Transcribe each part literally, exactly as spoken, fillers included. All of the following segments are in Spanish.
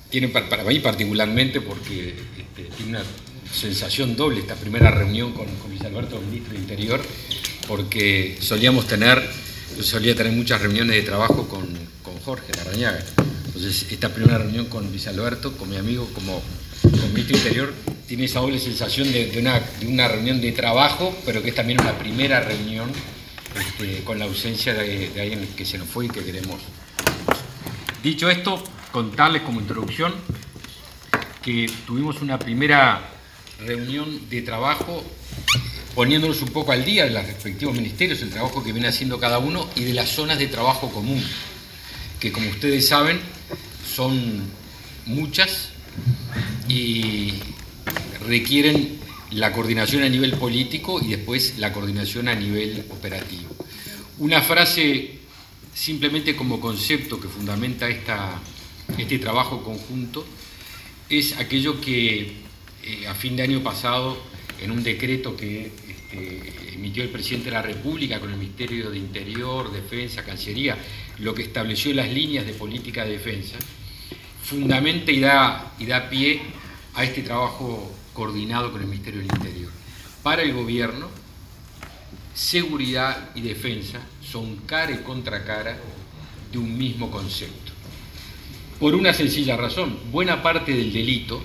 tiene para mí particularmente porque este, tiene una sensación doble esta primera reunión con, con Luis Alberto, ministro del Interior, porque solíamos tener, yo solía tener muchas reuniones de trabajo con, con Jorge Larrañaga. Entonces, esta primera reunión con Luis Alberto, con mi amigo como, como ministro del Interior, tiene esa doble sensación de, de, una, de una reunión de trabajo, pero que es también una primera reunión este, con la ausencia de, de alguien que se nos fue y que queremos. Dicho esto, contarles como introducción que tuvimos una primera reunión de trabajo poniéndonos un poco al día de los respectivos ministerios, el trabajo que viene haciendo cada uno y de las zonas de trabajo común, que como ustedes saben son muchas y requieren la coordinación a nivel político y después la coordinación a nivel operativo. Una frase simplemente como concepto que fundamenta esta, este trabajo conjunto es aquello que eh, a fin de año pasado, en un decreto que este, emitió el presidente de la República con el Ministerio de Interior, Defensa, Cancillería, lo que estableció las líneas de política de defensa, fundamenta y da, y da pie a este trabajo coordinado con el Ministerio del Interior. Para el gobierno, seguridad y defensa son cara y contra cara de un mismo concepto. Por una sencilla razón, buena parte del delito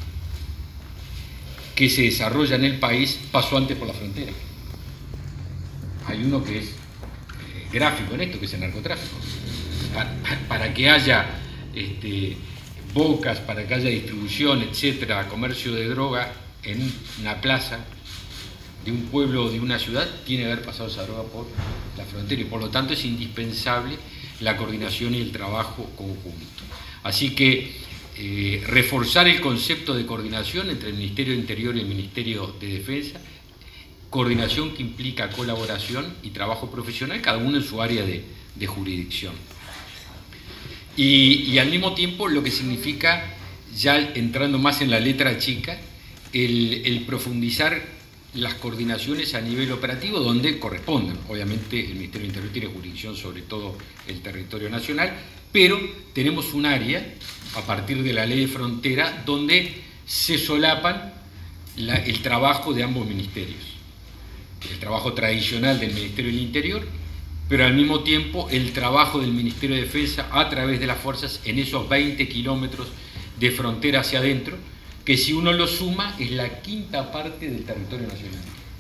que se desarrolla en el país pasó antes por la frontera. Hay uno que es eh, gráfico en esto, que es el narcotráfico. Para, para que haya este, bocas, para que haya distribución, etcétera, comercio de droga en una plaza de un pueblo o de una ciudad, tiene que haber pasado esa droga por la frontera y por lo tanto es indispensable la coordinación y el trabajo conjunto. Así que eh, reforzar el concepto de coordinación entre el Ministerio de Interior y el Ministerio de Defensa, coordinación que implica colaboración y trabajo profesional, cada uno en su área de, de jurisdicción. Y, y al mismo tiempo lo que significa, ya entrando más en la letra chica, el, el profundizar las coordinaciones a nivel operativo donde corresponden. Obviamente el Ministerio del Interior tiene jurisdicción sobre todo el territorio nacional, pero tenemos un área, a partir de la ley de frontera, donde se solapan la, el trabajo de ambos ministerios. El trabajo tradicional del Ministerio del Interior, pero al mismo tiempo el trabajo del Ministerio de Defensa a través de las fuerzas en esos veinte kilómetros de frontera hacia adentro, que si uno lo suma es la quinta parte del territorio nacional.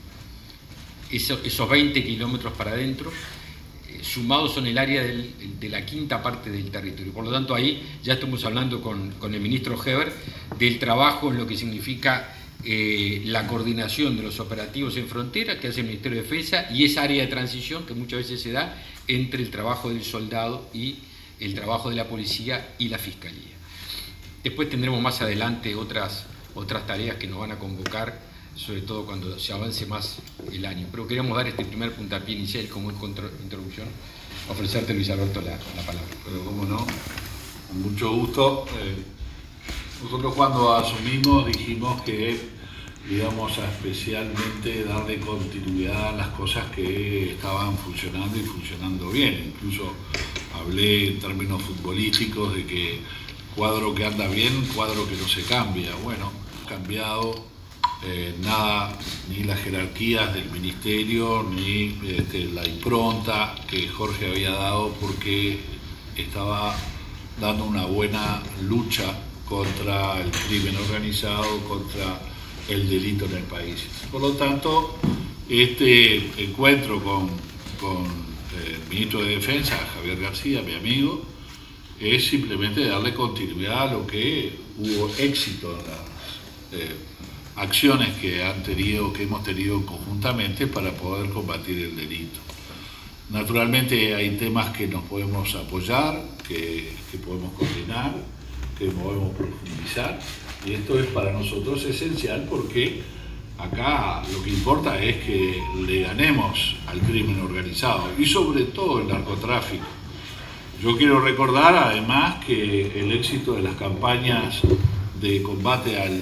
Eso, esos veinte kilómetros para adentro, eh, sumados son el área del, de la quinta parte del territorio. Por lo tanto, ahí ya estamos hablando con, con el ministro Heber del trabajo en lo que significa eh, la coordinación de los operativos en frontera que hace el Ministerio de Defensa y esa área de transición que muchas veces se da entre el trabajo del soldado y el trabajo de la policía y la fiscalía. Después tendremos más adelante otras, otras tareas que nos van a convocar, sobre todo cuando se avance más el año. Pero queríamos dar este primer puntapié inicial como introducción, ofrecerte, Luis Alberto, la, la palabra. Pero cómo no, con mucho gusto. Eh, nosotros cuando asumimos dijimos que íbamos a especialmente darle continuidad a las cosas que estaban funcionando y funcionando bien. Incluso hablé en términos futbolísticos de que cuadro que anda bien, cuadro que no se cambia. Bueno, ha cambiado eh, nada, ni las jerarquías del ministerio, ni este, la impronta que Jorge había dado, porque estaba dando una buena lucha contra el crimen organizado, contra el delito en el país. Por lo tanto, este encuentro con, con el ministro de Defensa, Javier García, mi amigo, es simplemente darle continuidad a lo que hubo éxito en las eh, acciones que han tenido, que hemos tenido conjuntamente para poder combatir el delito. Naturalmente hay temas que nos podemos apoyar, que, que podemos coordinar, que podemos profundizar, y esto es para nosotros esencial porque acá lo que importa es que le ganemos al crimen organizado y sobre todo el narcotráfico. Yo quiero recordar además que el éxito de las campañas de combate al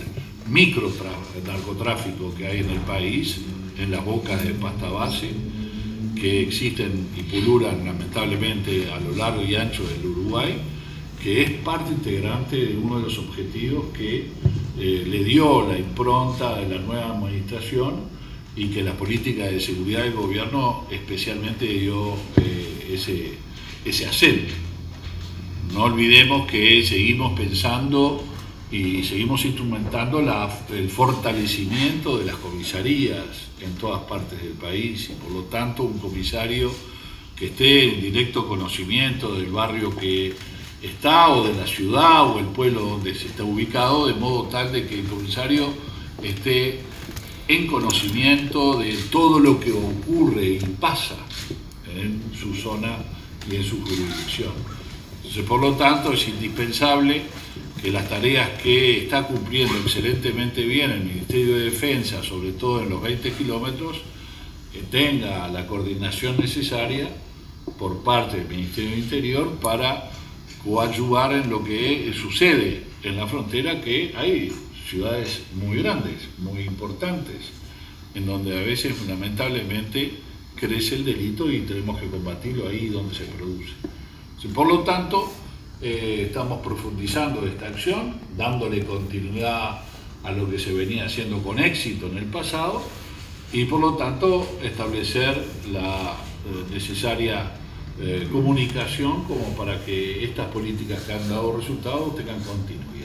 micronarcotráfico que hay en el país, en las bocas de pasta base, que existen y pululan lamentablemente a lo largo y ancho del Uruguay, que es parte integrante de uno de los objetivos que eh, le dio la impronta de la nueva administración y que la política de seguridad del gobierno especialmente dio eh, ese, ese acento. No olvidemos que seguimos pensando y seguimos instrumentando la, el fortalecimiento de las comisarías en todas partes del país y por lo tanto un comisario que esté en directo conocimiento del barrio que está o de la ciudad o el pueblo donde se está ubicado, de modo tal de que el comisario esté en conocimiento de todo lo que ocurre y pasa en su zona y en su jurisdicción. Entonces, por lo tanto, es indispensable que las tareas que está cumpliendo excelentemente bien el Ministerio de Defensa, sobre todo en los veinte kilómetros, que tenga la coordinación necesaria por parte del Ministerio del Interior para coadyuvar en lo que sucede en la frontera, que hay ciudades muy grandes, muy importantes, en donde a veces lamentablemente crece el delito y tenemos que combatirlo ahí donde se produce. Por lo tanto, eh, estamos profundizando esta acción, dándole continuidad a lo que se venía haciendo con éxito en el pasado y por lo tanto establecer la eh, necesaria eh, comunicación como para que estas políticas que han dado resultados tengan continuidad.